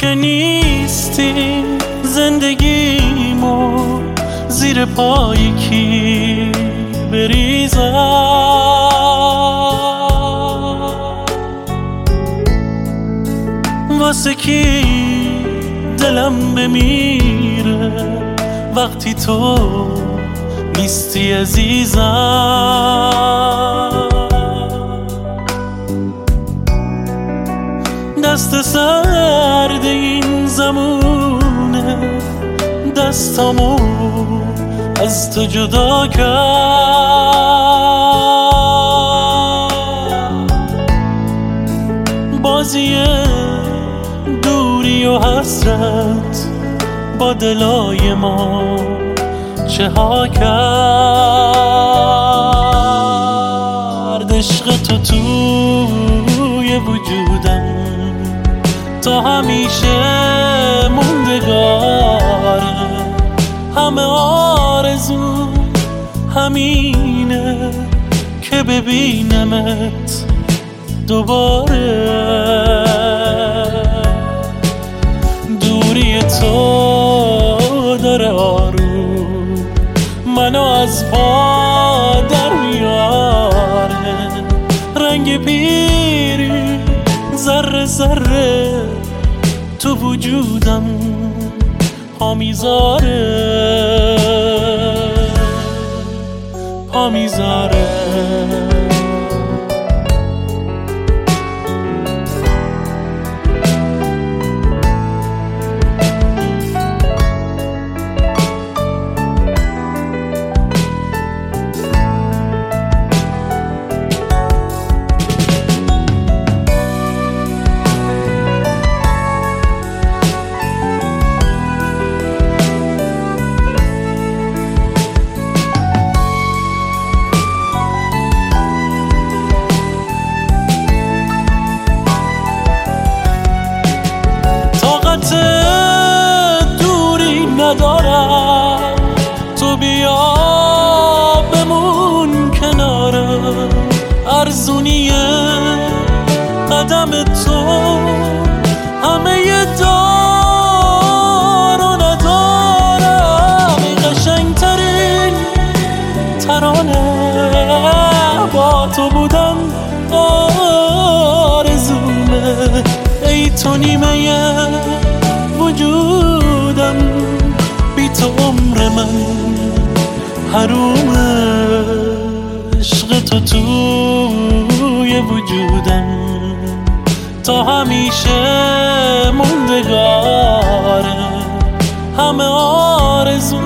که نیستی زندگیمو زیر پای کی بریزم؟ واسه کی دلم بمیره وقتی تو نیستی عزیزم؟ دست سرد این زمونه دستامو از تو جدا کرد. بازی دوری و حسرت با دلای ما چه ها کرد. عشق تو توی وجودم تا همیشه موندگاره. همه آرزو همینه که ببینمت دوباره. دوری تو داره آروم منو از پا در میاره. رنگ پیری ذره ذره تو وجودم پا میذاره. دوری ندارم تو بیا بمون کنارم. ارزونیه قدم تو همه دار و ندارم. ای قشنگترین ترانه با تو بودن آرزومه. ای تو نیمه وجودم بی تو عمر من حرومه. عشق تو توی وجودم تا همیشه موندگاره. همه آرزو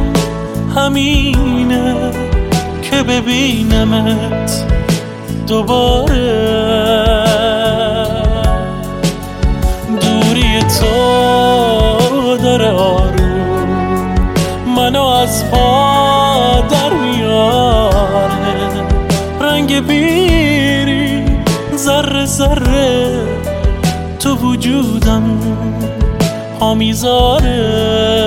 همینه که ببینمت دوباره. دوری تو داره آروم منو از پا در میاره. رنگ بیری ذره ذره تو وجودم پا میذاره.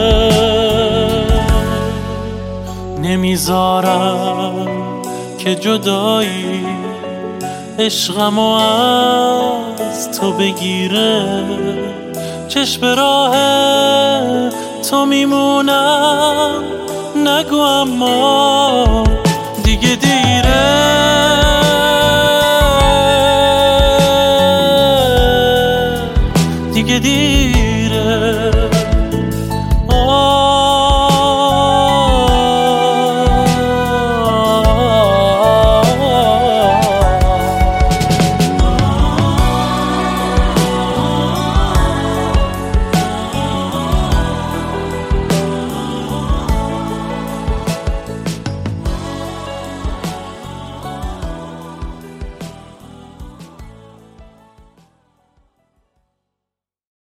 نمیذارم که جدایی عشقمو از تو بگیره. چشم راه تو میمونم نگو اما